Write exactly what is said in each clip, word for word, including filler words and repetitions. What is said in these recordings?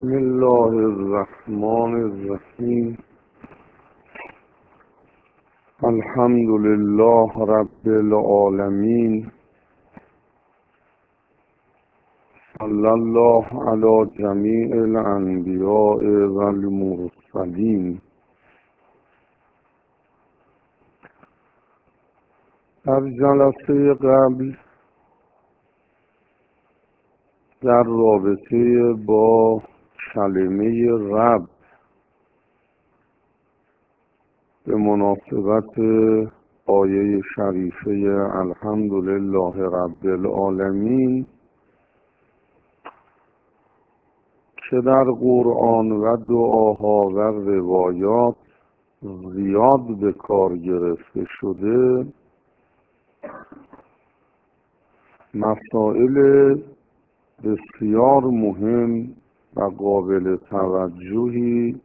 بسم الله الرحمن الرحیم. الحمد لله رب العالمین. صلی الله علی جمیع الانبیاء و المرسلین. در جلسه قبل در رابطه با کلمه رب به مناسبت آیه شریفه الحمدلله رب العالمین که در قرآن و دعاها و روایات زیاد به کار گرفته شده، مسائل بسیار مهم و قابل توجهی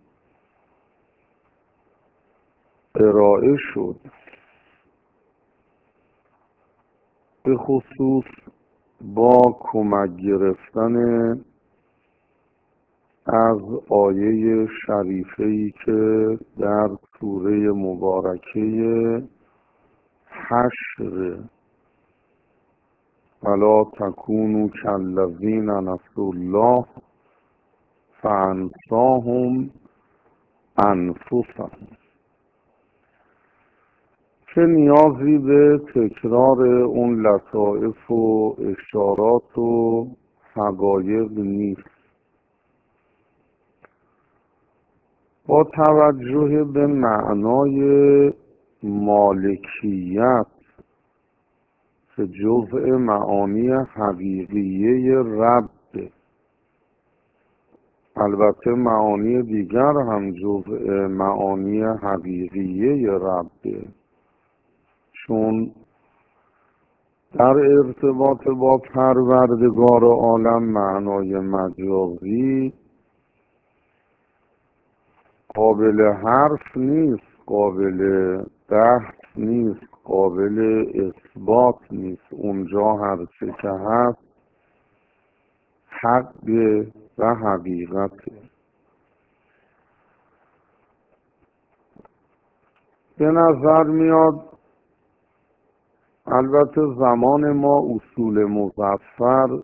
ارائه شد، به خصوص با کمک گرفتن از آیه شریفه‌ای که در سوره مبارکه حشر ولا تکونوا کالذین نسوا الله فانساهم انفسهم، که نیازی به تکرار اون لطائف و اشارات و حقایق نیست. با توجه به معنای مالکیت که جزء معانی حقیقیه رب، البته معانی دیگر هم جزء معانی حقیقیه رب، چون در ارتباط با پروردگار عالم معنای مجازی قابل حرف نیست، قابل بحث نیست، قابل اثبات نیست. اونجا هرچه که هست حق و حقیقته. به نظر میاد البته زمان ما اصول مظفر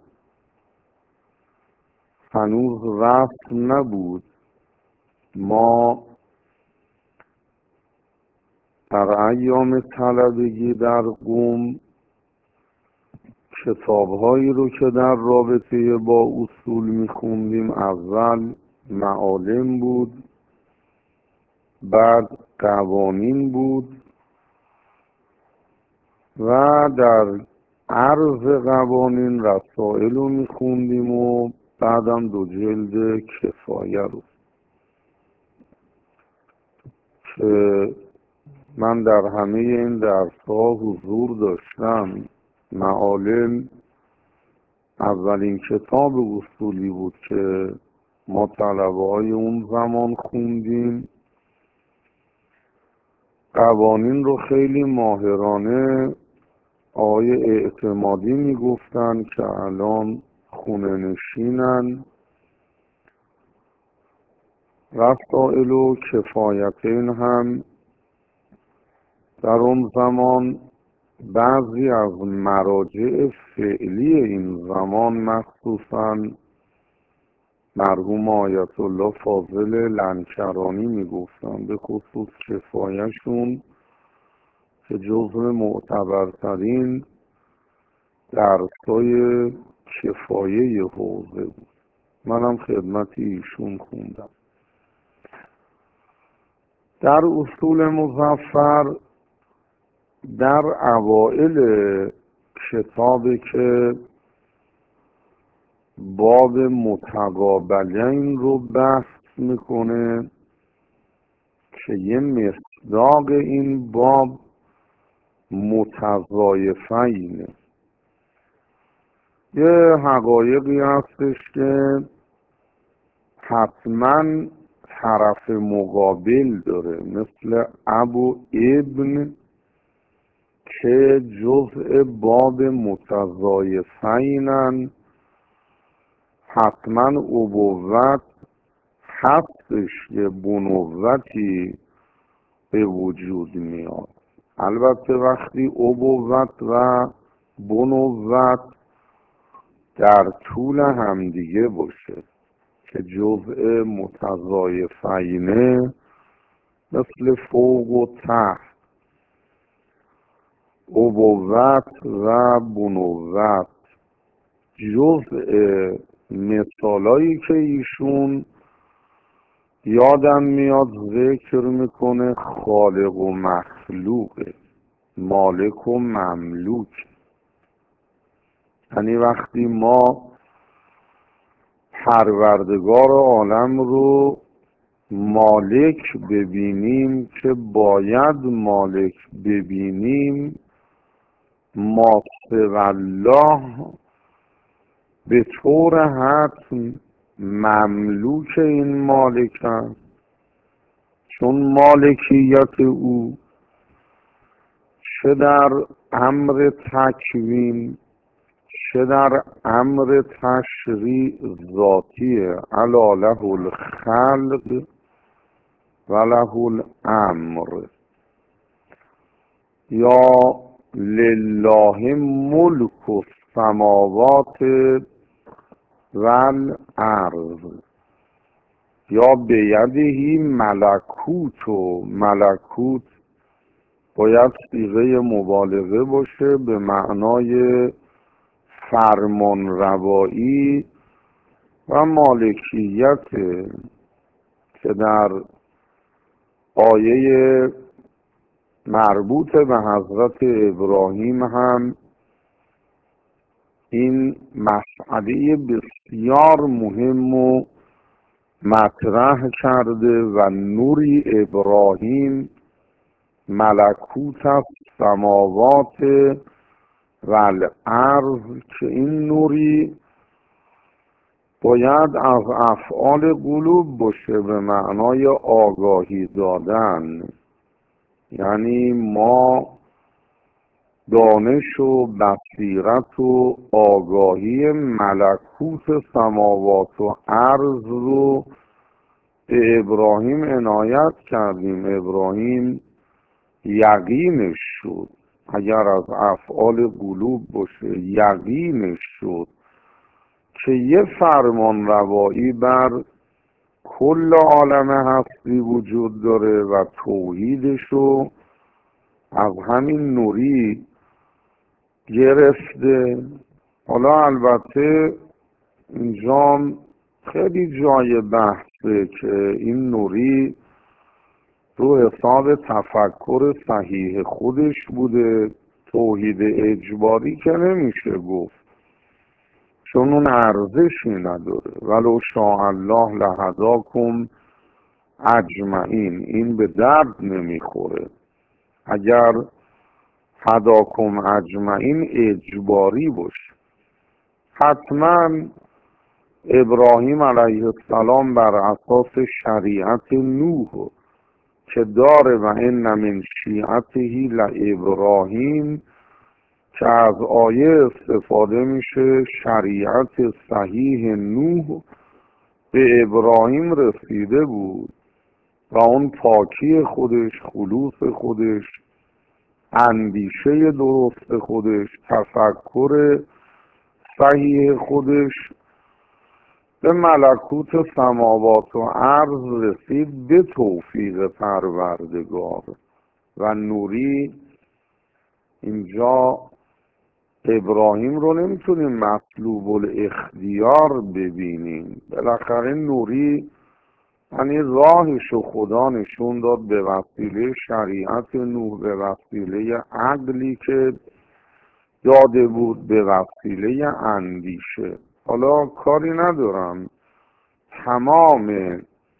هنوز رفت نبود. ما در ایام طلبگی در قم کتاب‌هایی رو که در رابطه با اصول می‌خوندیم، اول معالم بود، بعد قوانین بود و در عرض قوانین رسائل رو می‌خوندیم و بعدم دو جلد کفایه رو که من در همه این درس‌ها حضور داشتم. معالم اولین کتاب اصولی بود که ما طلبه‌های اون زمان خوندیم. قوانین رو خیلی ماهرانه آقای اعتمادی میگفتن که الان خونه نشینن. رسائل و کفایتین هم در اون زمان بعضی از مراجع فعلی این زمان، مخصوصاً مرحوم آیت الله فاضل لنکرانی میگفتن، به خصوص کفایهشون که جزو معتبرترین درسای کفایه حوزه بود. منم خدمت ایشون خوندم. در اصول مظفر در اوائل کتابی که باب متقابلین رو بحث میکنه که یه مصداق این باب متضایفینه، یه حقایقی هستش که حتما طرف مقابل داره، مثل ابو ابن که جزء باب متضایفینن، حتما ابوت هستش که بنوتی به وجود میاد. البته وقتی ابوت و بنوت در طول همدیگه باشه که جزء متضایفینه مثل فوق و تحت، ابوت و بنوت جزء مثالایی که ایشون یادم میاد ذکر میکنه خالق و مخلوق، مالک و مملوک. یعنی وقتی ما پروردگار عالم رو مالک ببینیم که باید مالک ببینیم، ما الله به طور حتم مملوک این مالک هست، چون مالکیت او چه در امر تکوین چه در امر تشریع ذاتیه. الا له الخلق و له الامر، یا لله ملک السماوات و الارض، یا بیدهی ملکوت. و ملکوت باید صیغه مبالغه باشه به معنای فرمان روایی و مالکیت، که در آیه مربوط به حضرت ابراهیم هم این مسئله بسیار مهم و مطرح کرده و نوری ابراهیم ملکوت السماوات و الارض، که این نوری باید از افعال قلوب باشه به معنای آگاهی دادن. یعنی ما دانش و بصیرت و آگاهی ملکوت سماوات و ارض رو به ابراهیم عنایت کردیم. ابراهیم یقینش شد، اگر از افعال قلوب باشه یقینش شد که یه فرمان روایی بر کل عالم هستی وجود داره و توحیدشو از همین نوری گرفته. حالا البته اینجا خیلی جای بحثه که این نوری رو حساب تفکر صحیح خودش بوده، توحید اجباری که نمیشه گفت، چون اون ارزشی نداره. ولو شاء الله لهداکم اجمعین، این به درد نمیخوره. اگر هداکم اجمعین اجباری باشه، حتما ابراهیم علیه السلام بر اساس شریعت نوح که داره و ان من شیعته لابراهیم، که از آیه استفاده میشه شریعت صحیح نوح به ابراهیم رسیده بود و اون پاکی خودش، خلوص خودش، اندیشه درست خودش، تفکر صحیح خودش به ملکوت سماوات و عرض رسید به توفیق پروردگار. و نوری اینجا ابراهیم رو نمیتونیم مطلوب الاختیار ببینیم، بالاخره نوری یعنی راهشو خدا نشون داد به وسیله شریعت نوح، به وسیله عقلی که داده بود، به وسیله اندیشه. حالا کاری ندارم، تمام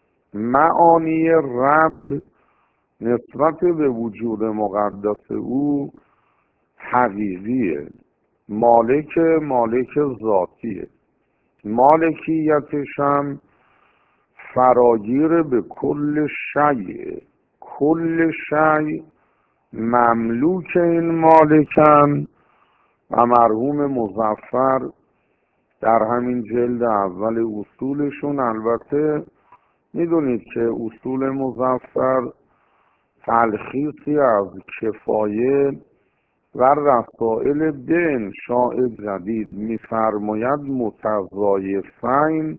معانی رب نسبت به وجود مقدس او حقیقیه. مالک مالک ذاتیه، مالکیتش هم فراگیر به کل شیء، کل شیء مملوک این مالکن. و مرحوم مظفر در همین جلد اول اصولشون البته میدونید که اصول مظفر تلخیصی از کفایه و رسائل به انشاء جدید میفرماید متضایفین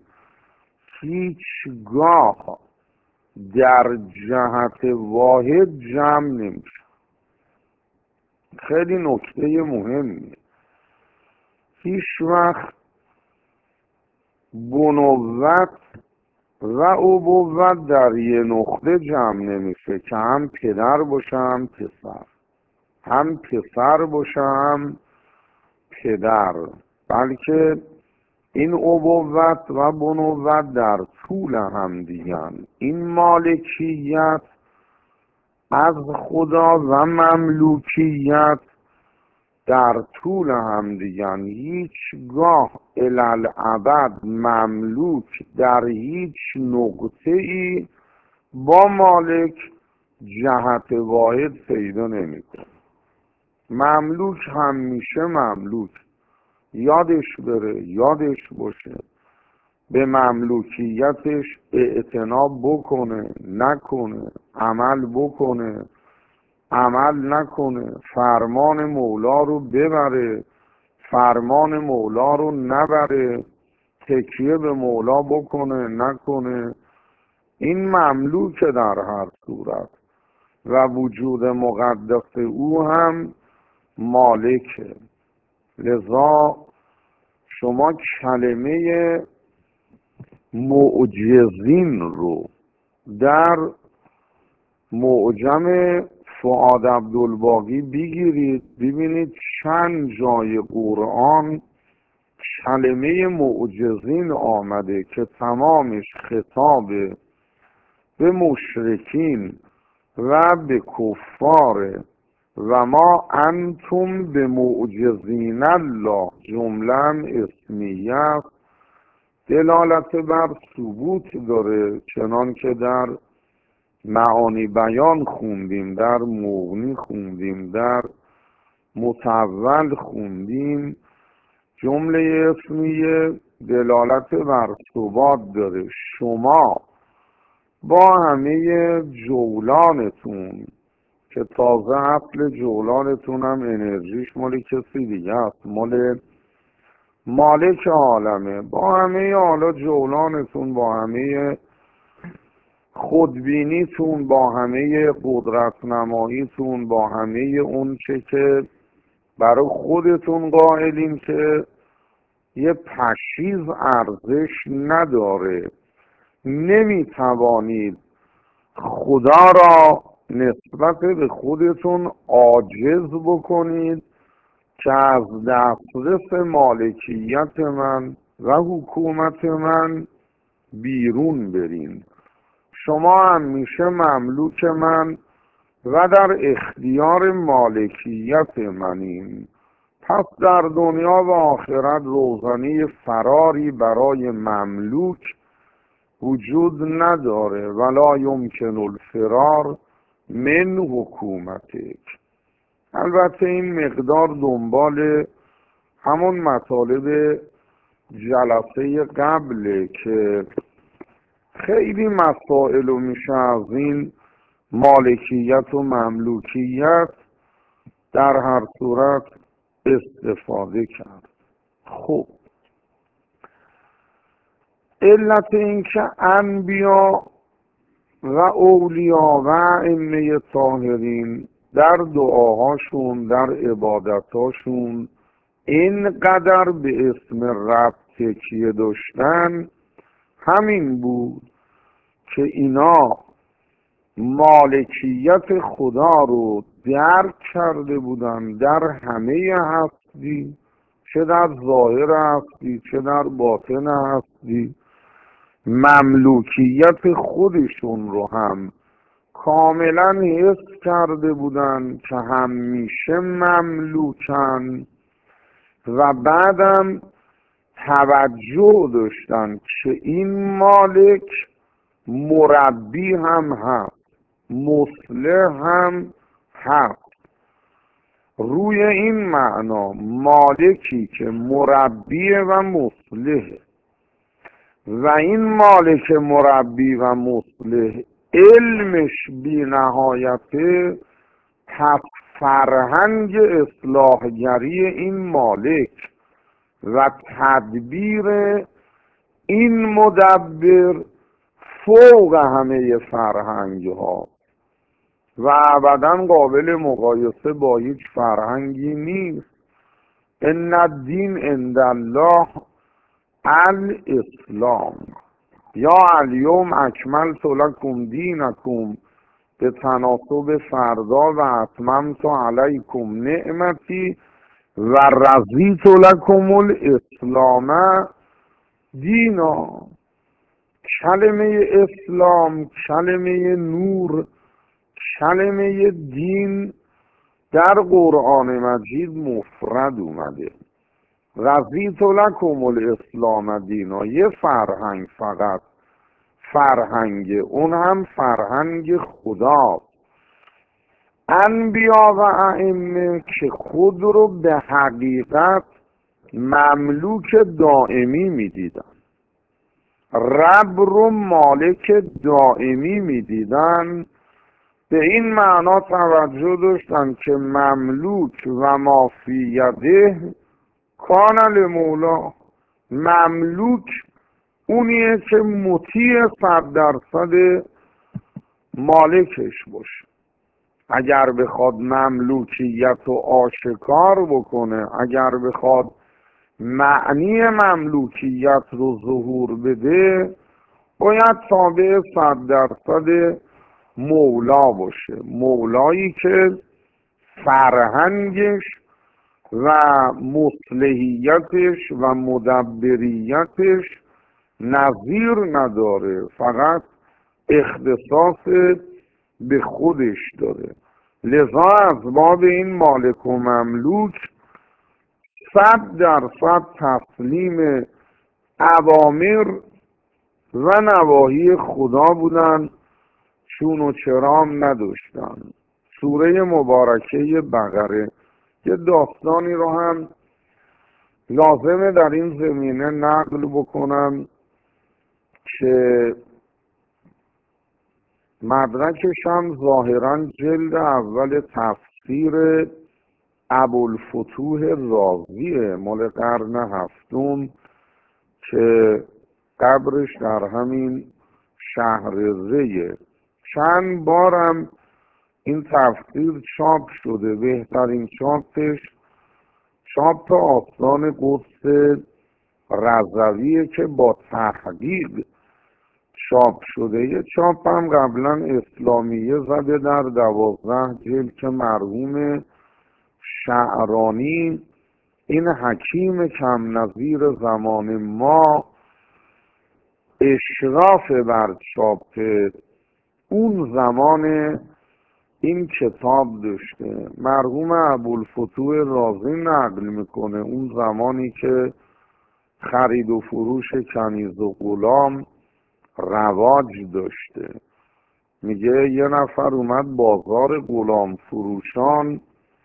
هیچگاه در جهت واحد جمع نمیشه. خیلی نکته مهمیه. هیچ وقت بنوت و ابوت در یه نقطه جمع نمیشه که هم پدر باشه هم پسر، هم پسر باشه هم پدر، بلکه این ابوت و بنوت در طول هم دیگن. این مالکیت از خدا و مملوکیت در طول هم دیگن. هیچگاه الالعبد مملوک در هیچ نقطه ای با مالک جهت واحد پیدا نمیکنه. مملوک همیشه مملوک، یادش بره یادش باشه، به مملوکیتش اعتناب بکنه نکنه، عمل بکنه عمل نکنه، فرمان مولا رو ببره فرمان مولا رو نبره، تکیه به مولا بکنه نکنه. این مملوکه در هر صورت و وجود مقدس او هم مالکه. لذا شما کلمه معجزین رو در معجم فؤاد عبدالباقی بگیرید، ببینید چند جای قرآن کلمه معجزین آمده که تمامش خطاب به مشرکین و به کفار. و ما انتم به معجزین الله جمله اسمیه است، دلالت بر ثبوت داره، چنان که در معانی بیان خوندیم، در مغنی خوندیم، در متول خوندیم. جمله اسمیه دلالت بر ثبات داره. شما با همه جولانتون که تازه اصل جولانتون هم انرژیش مال کسی دیگه است، مال مالک عالمه، با همه حالا جولانتون، با همه خودبینیتون، با همه قدرت نماییتون، با همه اون چه که برای خودتون قائلین که یه پشیز ارزش نداره، نمیتوانید خدا را نسبت به خودتون عاجز بکنید که از دسترس مالکیت من و حکومت من بیرون برین. شما همیشه مملوک من و در اختیار مالکیت منین. پس در دنیا و آخرت روزنی فراری برای مملوک وجود نداره. ولا یمکن الفرار من حکومتک. البته این مقدار دنبال همون مطالب جلسه قبله که خیلی مسائل رو میشه از این مالکیت و مملوکیت در هر صورت استفاده کرد. خب علت این که انبیا و اولیا و ائمه طاهرین در دعاهاشون در عبادتاشون اینقدر به اسم رب تکیه داشتن همین بود که اینا مالکیت خدا رو درک کرده بودن در همه هستی، چه در ظاهر هستی چه در باطن هستی. مملوکیت خودشون رو هم کاملا حس کرده بودن که همیشه مملوکن و بعدم توجه داشتن که این مالک مربی هم هست، مصلح هم هست. روی این معنا مالکی که مربی و مصلحه و این مالک مربی و مصلح علمش بی نهایته، پس فرهنگ اصلاحگری این مالک و تدبیر این مدبر فوق همه فرهنگ ها و ابدا قابل مقایسه با هیچ فرهنگی نیست. ان الدین عند الله الاسلام یا الیوم اکملت لکم دینکم به تناسب فردا و اتممت علیکم نعمتی و رضیت لکم الاسلام دینا. کلمه اسلام، کلمه نور، کلمه دین در قرآن مجید مفرد اومده. رضیت لکم الاسلام دینا، یه فرهنگ، فقط فرهنگ، اون هم فرهنگ خدا. انبیا و ائمه که خود رو به حقیقت مملوک دائمی میدیدن، رب رو مالک دائمی میدیدن، به این معنا توجه داشتن که مملوک و ما فی یده کان لمولا. مملوک اونیه که مطیع صد درصد مالکش باشه. اگر بخواد مملوکیت رو آشکار بکنه، اگر بخواد معنی مملوکیت رو ظهور بده، باید تابع صد درصد مولا باشه. مولایی که فرهنگش و مصلحیتش و مدبریتش نظیر نداره، فقط اختصاص به خودش داره. لذا از باب این مالک و مملوک صد درصد تسلیم اوامر و نواهی خدا بودن، چون و چرام نداشتن. سوره مبارکه بقره یه داستانی رو هم لازمه در این زمینه نقل بکنم که مدرکش هم ظاهرا جلد اول تفسیر ابوالفتوح رازیه، مال قرن هفتم، که قبرش در همین شهر ریه. چند بارم این تفسیر چاپ شده. بهترین چاپش چاپ آستان قدس رضویه که با تحقیق چاپ شده. یه چاپ هم قبلا اسلامیه زده در دوازده جلد که مرحوم شعرانی، این حکیم کم نظیر زمان ما، اشراف بر چاپ اون زمان این کتاب داشته. مرحوم ابوالفتوح رازی نقل میکنه اون زمانی که خرید و فروش کنیز و غلام رواج داشته. میگه یه نفر اومد بازار غلام فروشان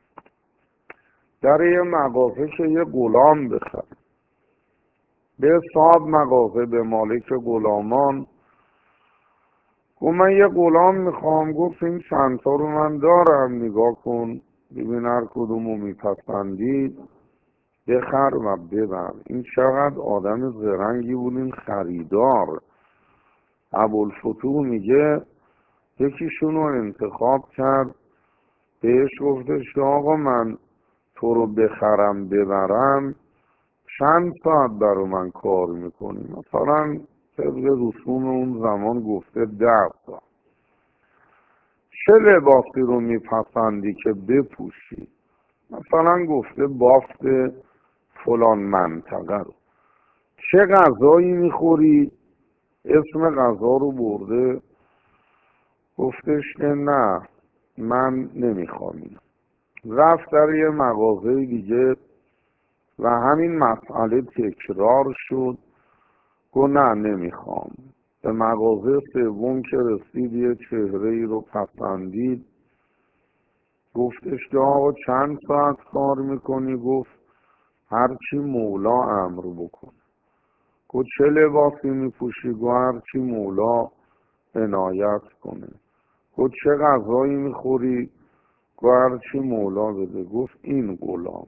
در یه مغازه که یه غلام بخره. به صاحب مغازه، به مالک غلامان، گفت من یه غلام میخوام. گفت این چند تا رو من دارم، نگاه کن ببین هر کدومو میپسندی بخر و ببر. این چقدر آدم زرنگی بود این خریدار. ابوالفتوح میگه یکیشون رو انتخاب کرد، بهش گفتش که آقا من تو رو بخرم ببرم چند ساعت برای من کار میکنی؟ مثلا طبق رسوم اون زمان گفته ده ساعت. چه لباسی رو میپسندی که بپوشی؟ مثلا گفته بافت فلان منطقه رو. چه غذایی میخوری؟ اسم غذا رو برده. گفتش که نه من نمیخوام اینو. رفت در یه مغازه دیگه و همین مسئله تکرار شد. گفت نه نمیخوام. به مغازه سوم که رسید یه چهره ای رو پسندید. گفتش که آقا چند ساعت کار میکنی؟ گفت هرچی مولا امر بکن. گفت چه لباسی میپوشی؟ گفت هرچی مولا عنایت کنه. گفت چه غذایی میخوری؟ گفت هرچی مولا بده. گفت این غلام،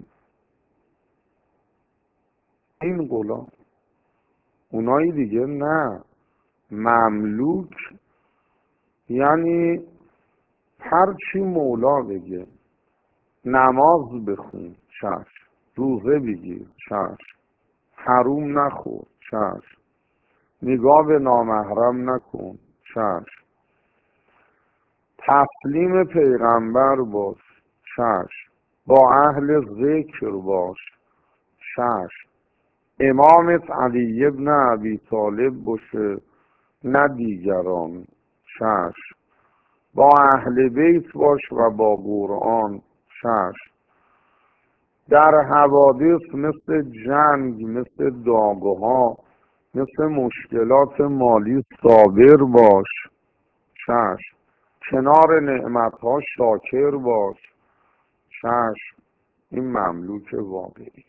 این غلام. اونایی دیگه نه. مملوک یعنی هرچی مولا بگه. نماز بخون، چشم. روزه بگیر، چشم. حروم نخور، چشم. نگاه به نامحرم نکن، چشم. تسلیم پیغمبر باش، چشم. با اهل ذکر باش، چشم. امامت علی ابن ابی طالب باشه نه دیگران، چشم. با اهل بیت باش و با قرآن، چشم. در حوادث مثل جنگ، مثل داغها، مثل مشکلات مالی صابر باش، چشم. کنار نعمتها شاکر باش، چشم. این مملوک واقعی.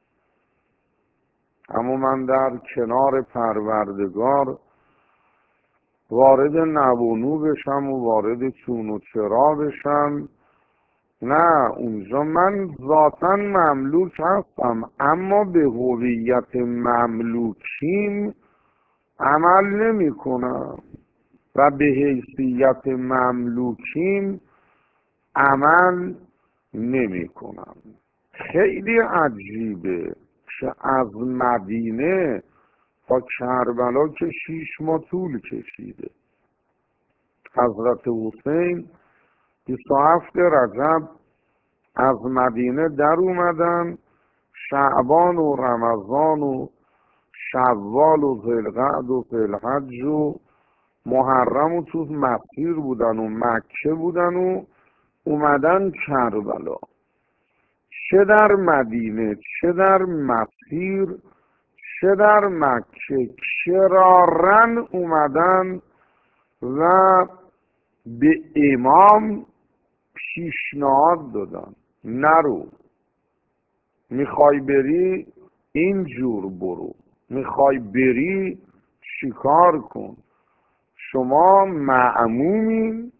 اما من در کنار پروردگار وارد نوونو بشم و وارد چون و چرا بشم، نه. اونجا من ذاتاً مملوک هستم، اما به هویت مملوکیم عمل نمی کنم و به حیثیت مملوکیم عمل نمی کنم. خیلی عجیبه که از مدینه تا کربلا که شیش ماه طول کشیده. حضرت حسین بیست و هفت رجب از مدینه در اومدن، شعبان و رمضان و شوال و ذوالقعد و ذوالحج و محرم و تو مسیر بودن و مکه بودن و اومدن کربلا. چه در مدینه، چه در مسیر، چه در مکه، کرارن اومدن و به امام پیشنهاد دادن نرو، میخوای بری اینجور برو، میخوای بری شکار کن، شما مأمومین،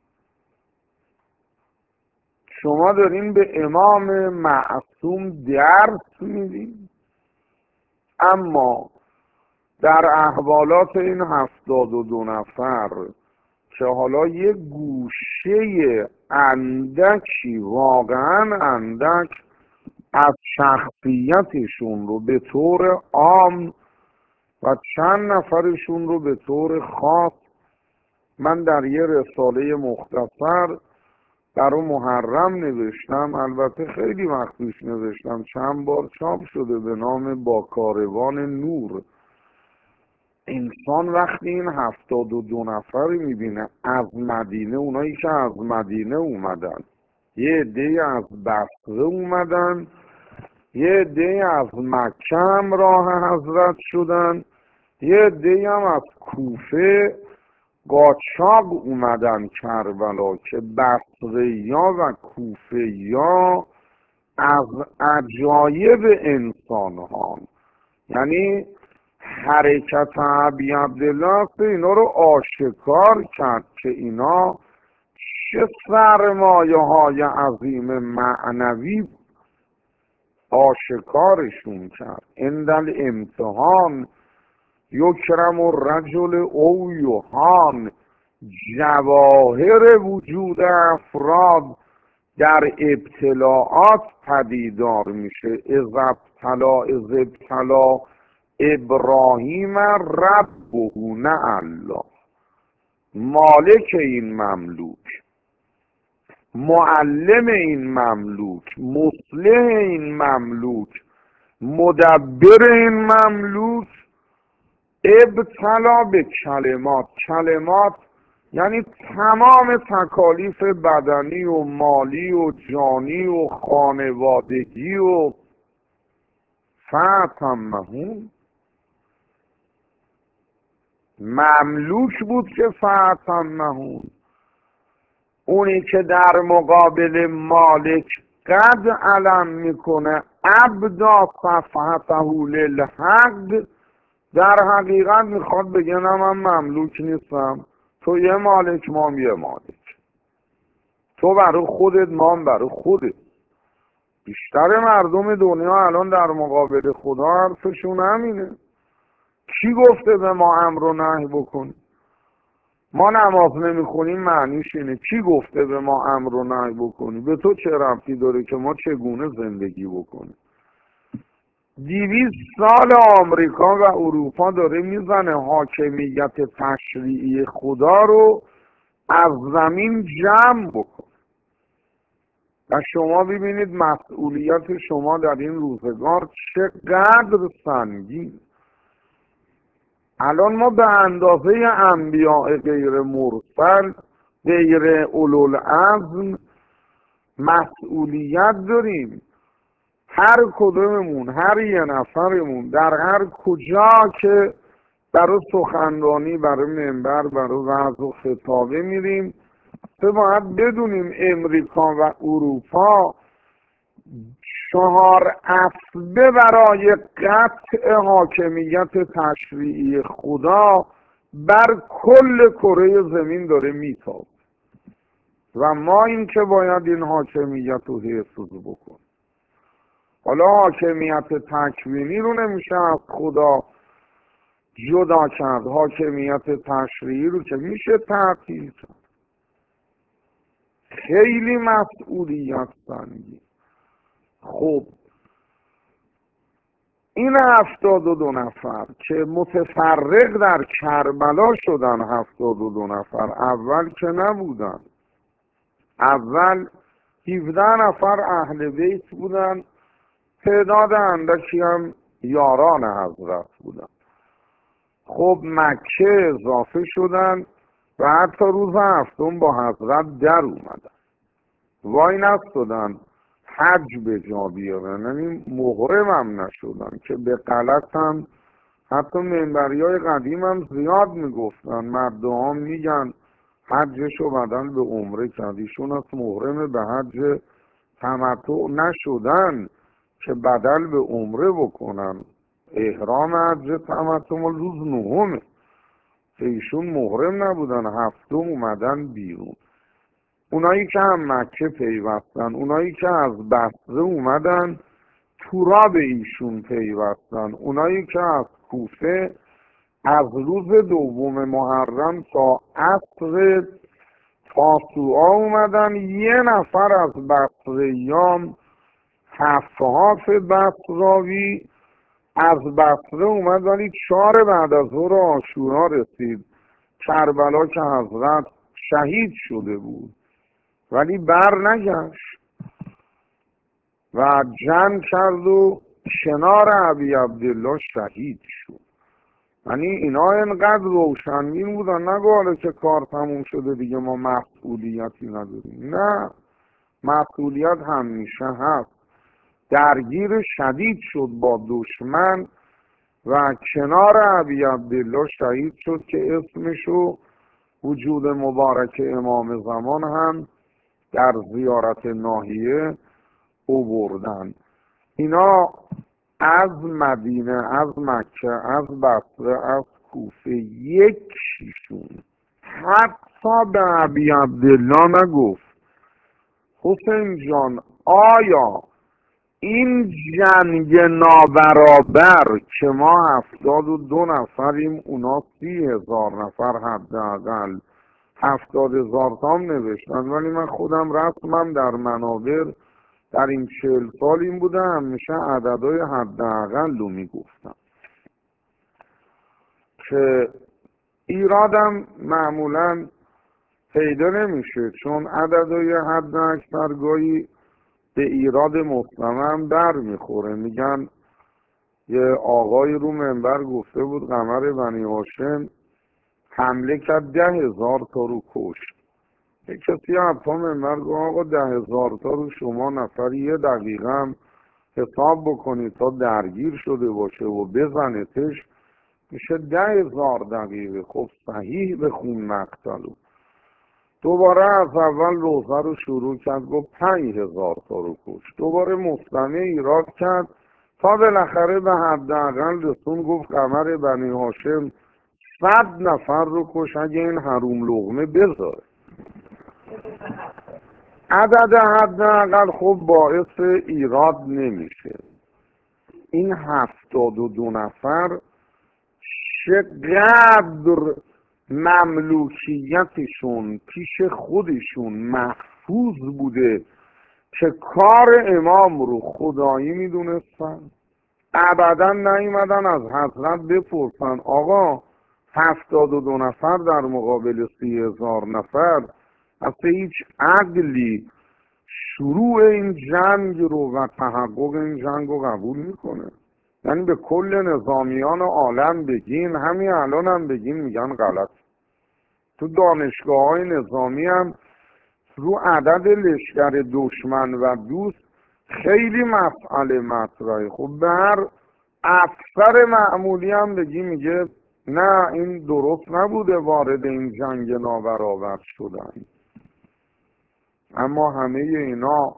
شما دارین به امام معصوم درس میدین. اما در احوالات این هفتاد و دو نفر که حالا یه گوشه اندکی، واقعا اندک، از شخصیتشون رو به طور عام و چند نفرشون رو به طور خاص من در یه رساله مختصر برای محرم نوشتم. البته خیلی وقت پیش نوشتم، چند بار چاپ شده، به نام با کاروان نور. انسان وقتی این هفتاد و دو نفری میبینه از مدینه، اونایی که از مدینه اومدن، یه عده‌ای از بصره اومدن، یه عده‌ای از مکه هم راه حضرت شدن، یه عده‌ای هم از کوفه قاچاق اومدن کربلا، که بصره‌یا و کوفه‌یا از عجایب انسان‌ها، یعنی حرکت ابی عبدالله اینا رو آشکار کرد که اینا چه سرمایه های عظیم معنوی آشکارشون کرد. اندل امتحان یکرم الرجل او یوهان، جواهر وجود افراد در ابتلاعات پدیدار میشه. از ابتلا از ابتلا ابراهیم ربه، نه الله. مالک این مملوک، معلم این مملوک، مصلح این مملوک، مدبر این مملوک ابتلا به کلمات. کلمات یعنی تمام تکالیف بدنی و مالی و جانی و خانوادگی و فاتمهون. مملوک بود که فاتمهون، اونی که در مقابل مالک قد علم میکنه عبدا صفحته للحق، در حقیقت میخواد بگه نه من مملوک نیستم، تو یه مالک مام یه مالک، تو برای خودت مام برای خودت. بیشتر مردم دنیا الان در مقابل خدا حرفشون همینه. کی گفته به ما امر و نهی بکنیم؟ ما نماز نمیخونیم معنیش اینه کی گفته به ما امر و نهی بکنیم؟ به تو چه ربطی داره که ما چگونه زندگی بکنیم؟ دویست سال آمریکا و اروپا داره میزنه حاکمیت تشریعی خدا رو از زمین جمع بکن و شما ببینید مسئولیت شما در این روزگار چقدر سنگین. الان ما به اندازه انبیاء غیر مرسل غیر اولوالعزم مسئولیت داریم. هر کدوممون، هر یه نفرمون در هر کجا که برای سخنرانی، برای منبر، برای وعظ و خطابه میریم، تو باید بدونیم امریکا و اروپا چهار اسبه برای قطع حاکمیت تشریعی خدا بر کل کره زمین داره میتابه و ما این که باید این حاکمیت رو حفظ بکنیم. حالا حاکمیت تکوینی رو نمیشه از خدا جدا کرد، حاکمیت تشریعی رو که میشه تعطیل کرد. خیلی مسئولیت سنگین. خب این هفتاد و دو نفر که متفرق در کربلا شدن، هفتاد و دو نفر اول که نبودن. اول هفده نفر اهل بیت بودن، تعداد اندکی هم یاران حضرت بودن. خب مکه اضافه شدن و حتی روز هفتم با حضرت در اومدن، وای نستدن حج به جا بیارن، یعنی محرم هم نشدن که به غلط هم حتی منبری های قدیم هم زیاد میگفتن، مرده ها میگن حجشو بدل به عمره کرد، ایشون از محرم به حج تمتع نشدن که بدل به عمره بکنن. احرام حج تمتع روز نهمه که ایشون محرم نبودن، هفتم اومدن بیرون. اونایی که هم مکه پیوستن، اونایی که از بصره اومدن تورا به ایشون پیوستن، اونایی که از کوفه از روز دوم محرم تا عصر تاسوعا اومدن. یه نفر از بصریان حفاف بصراوی از بصره اومد ولی چهار بعد از ظهر عاشورا رسید کربلا که حضرت شهید شده بود، ولی بر نگشت و جنگ کرد و کنار ابی عبدالله شهید شد. یعنی اینا اینقدر روشنبین بودن، نگو حالا که کار تموم شده دیگه ما مسئولیتی نداریم. نه، مسئولیت همیشه هست. درگیر شدید شد با دشمن و کنار ابی عبدالله شهید شد که اسمشو وجود مبارک امام زمان هم در زیارت ناحیه اووردن. اینا از مدینه، از مکه، از بصره، از کوفه یکیشون حتی به ابی عبدالله نگفت حسین جان آیا این جنگ نابرابر که ما هفتاد و دو نفریم اونا سی هزار نفر حداقل هفتاد هزار تام نوشتن، ولی من خودم رسمم در منابر در این چهل سال این بوده همیشه عددهای حداقل رو میگفتم که ایرادم معمولا پیدا نمیشه، چون عددهای حد اکثرگاهی به ایراد مسلمه هم در میخوره. میگن یه آقای رو منبر گفته بود قمر بنی هاشم حمله کرد ده هزار تا رو کشت. یه کسی حتی منبر گفت آقا ده هزار تا رو شما نفر یه دقیقه هم حساب بکنید تا درگیر شده باشه و بزنتش میشه ده هزار دقیقه. خب صحیح بخون مقتلو. دوباره از اول روزه رو شروع کرد گفت پنج هزار تا رو کشت. دوباره مستمع ایراد کرد تا بالاخره به حداقل رسون گفت قمر بنی هاشم صد نفر رو کش اگه این حروم لقمه بذاره. عدد حداقل خب باعث ایراد نمیشه. این هفتاد و دو نفر چقدر مملوکیتشون پیش خودشون محفوظ بوده که کار امام رو خدایی میدونستن. ابدا نیومدن از حضرت بپرسن آقا هفتاد و دو نفر در مقابل سی هزار نفر، اصلا هیچ عقلی شروع این جنگ رو و تحقق این جنگ رو قبول میکنه؟ یعنی به کل نظامیان عالم بگین، همین الان هم بگین میگن غلط. تو دانشگاه های نظامی هم رو عدد لشکر دشمن و دوست خیلی مسئله مطرحه. خب به هر افسر معمولی هم بگی میگه نه این درست نبوده وارد این جنگ نابرابر شدن. اما همه اینا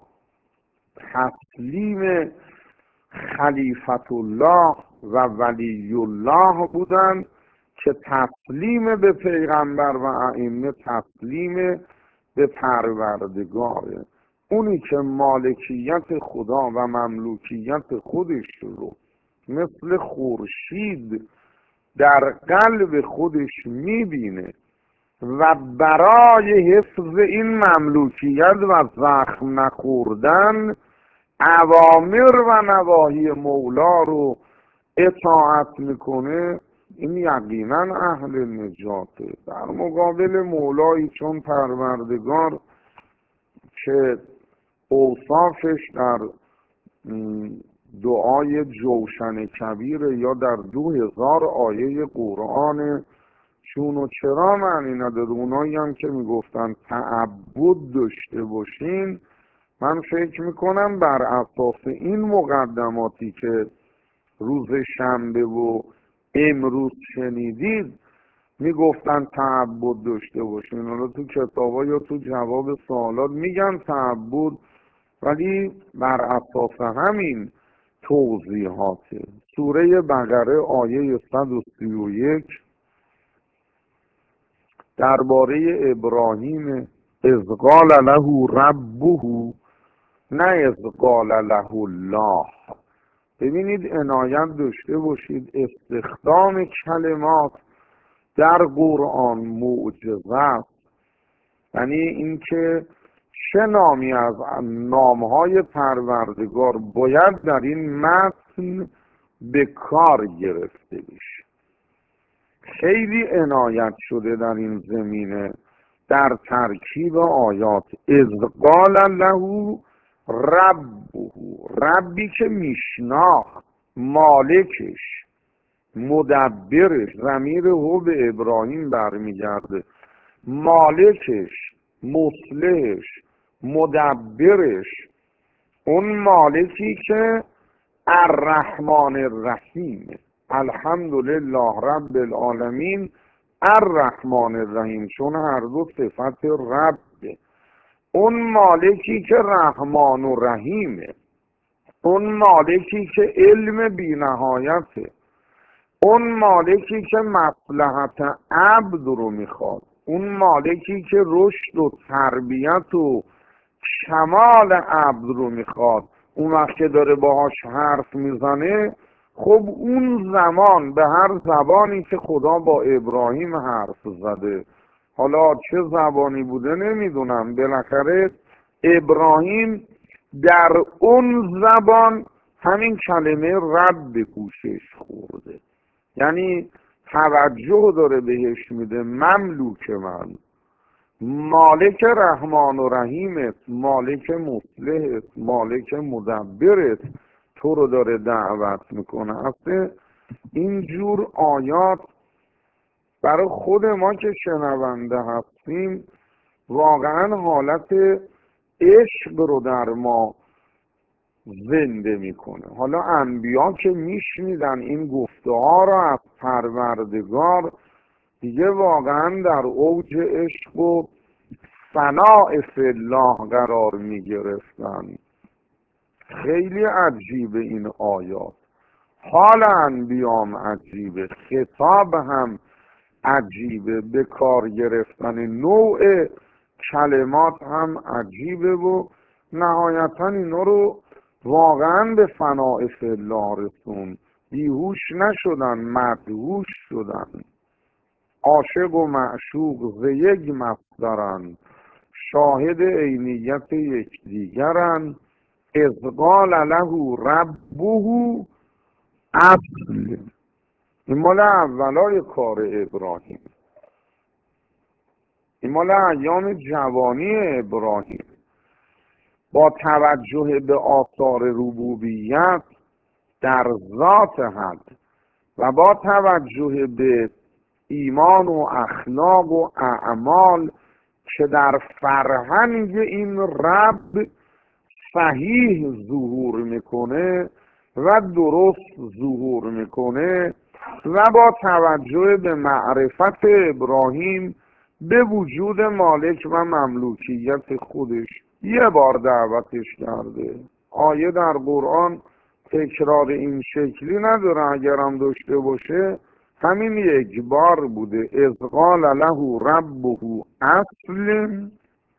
تسلیم خلیفت الله و ولی الله بودن که تسلیم به پیغمبر و ائمه تسلیم به پروردگاره. اونی که مالکیت خدا و مملوکیت خودش رو مثل خورشید در قلب خودش میبینه و برای حفظ این مملوکیت و زخم نخوردن اوامر و نواهی مولا رو اطاعت میکنه، این یقینا اهل نجاته. در مقابل مولایی چون پروردگار که اوصافش در دعای جوشن کبیر یا در دو هزار آیه قرآن چون و چرا معنی نداره، اونایی هم که میگفتن تعبد داشته باشین، من فکر میکنم بر اساس این مقدماتی که روز شنبه و امروز شنیدید میگفتن تعبد داشته باشین. حالا تو کتابا یا تو جواب سوالات میگن تعبد، ولی بر اساس همین توضیحاته. سوره بقره آیه صد و سی و یک درباره ابراهیم اذ قال له ربه، نه اذ قال له الله. ببینید عنایت داشته باشید، استخدام کلمات در قرآن معجزه است. یعنی اینکه چه نامی از نامهای پروردگار باید در این متن به کار گرفته بشه. خیلی عنایت شده در این زمینه در ترکیب آیات. اذ قال له ربه، ربی که میشناخت، مالکش، مدبرش، ضمیر هو به ابراهیم برمیگرده، مالکش، مصلحش، مدبرش، اون مالکی که الرحمن الرحیم، الحمدلله رب العالمین الرحمن الرحیم، چون هر دو صفت ربه. اون مالکی که رحمان و رحیمه، اون مالکی که علم بی نهایته، اون مالکی که مصلحت عبد رو میخواد، اون مالکی که رشد و تربیت و کمال عبد رو میخواد. اون وقت که داره باهاش حرف میزنه، خب اون زمان به هر زبانی که خدا با ابراهیم حرف زده، حالا چه زبانی بوده نمیدونم، بالاخره ابراهیم در اون زبان همین کلمه رب به گوشش خورده، یعنی توجه داره بهش میده. مملوک من، مالک رحمان و رحیمت، مالک مصلحت، مالک مدبرت تو رو داره دعوت میکنه. اصلا اینجور آیات برای خود ما که شنونده هستیم واقعا حالت عشق رو در ما زنده میکنه. حالا انبیا که میشنیدن این گفته ها را از پروردگار، دیگه واقعا در اوج عشق و ثناء فی الله قرار میگرفتن. خیلی عجیبه این آیات، حال انبیام عجیبه، خطاب هم عجیبه، به کار گرفتن نوع کلمات هم عجیبه و نهایتا اینا رو واقعا به فناء فی الله رسون. بیهوش نشدن، مدهوش شدن. عاشق و معشوق ز یک مصدرن، شاهد عینیت یکدیگرن. اذ قال له ربه اصل. این مال اولای کار ابراهیم، این مال ایام جوانی ابراهیم. با توجه به آثار ربوبیت در ذات حد و با توجه به ایمان و اخلاق و اعمال که در فرهنگ این رب صحیح ظهور میکنه و درست ظهور میکنه و با توجه به معرفت ابراهیم به وجود مالک و مملوکیت خودش یه بار دعوتش کرده. آیه در قرآن تکرار این شکلی نداره، اگرم داشته باشه همین یک بار بوده. اذ قال له ربه اسلم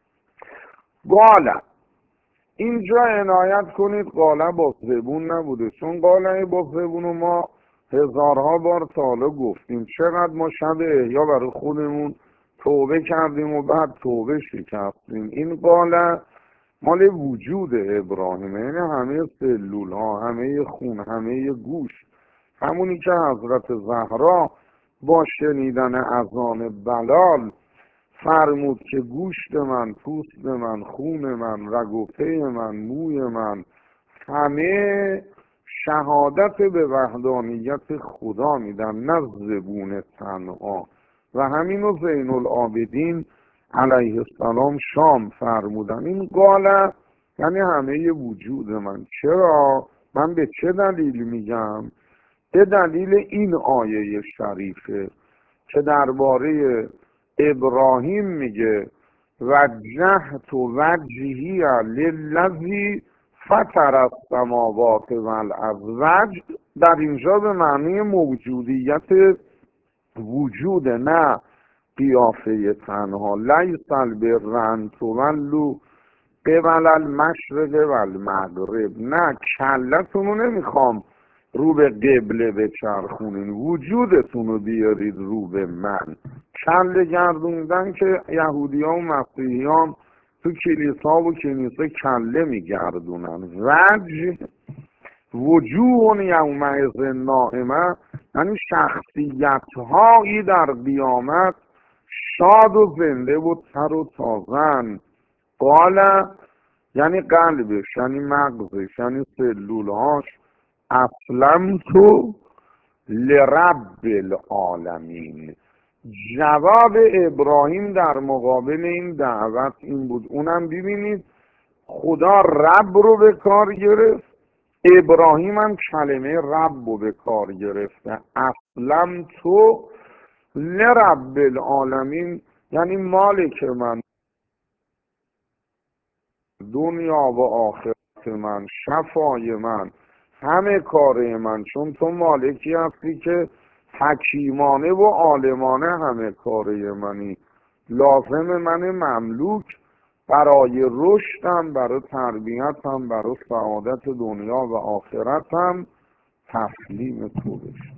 قال. اینجا عنایت کنید قاله با زبون نبوده، چون قاله با زبون رو ما هزارها بار تا حالا گفتیم. چقدر ما شب احیا برای خودمون توبه کردیم و بعد توبه شکستیم. این قاله مال وجود ابراهیم، یعنی همه سلول ها، همه خون، همه گوش. همونی که حضرت زهرا با شنیدن اذان بلال فرمود که گوشت من، پوست من، خون من، رگ و پی من، موی من، همه شهادت به وحدانیت خدا میدن، نه زبون تنها. و همینو زین العابدین علیه السلام شام فرمودن. این قاله یعنی همه وجود من. چرا؟ من به چه دلیل میگم؟ به دلیل این آیه شریفه که درباره ابراهیم میگه وجهت وجهی للذی فطر السماوات والارض. وجه در اینجا به معنی موجودیت وجود، نه قیافه تنها. لیس البر ان تولوا قبل المشرق والمغرب. نه، کلتون رو نمیخوام رو به قبله بچرخونین، وجودتون رو بیارید رو به من. کله گردوندن که یهودی ها و مسیحی ها تو کلیسا و کنیسه کله میگردونن. وجه وجوه یومئذ ناعمه، یعنی شخصیت هایی در قیامت شاد و زنده و تر و تازن. قال یعنی قلبش، یعنی مغزش، یعنی سلولهاش. اسلمت لرب العالمین. جواب ابراهیم در مقابل این دعوت این بود. اونم ببینید خدا رب رو به کار گرفت، ابراهیم هم کلمه رب رو به کار گرفته. اسلمت لرب العالمین یعنی مالک من، دنیا و آخرت من، شفای من، همه کاره من. چون تو مالکی هستی که حکیمانه و عالمانه همه کاره منی. لازم من مملوک برای رشدم، برای تربیتم، برای سعادت دنیا و آخرتم تسلیم تو بشم.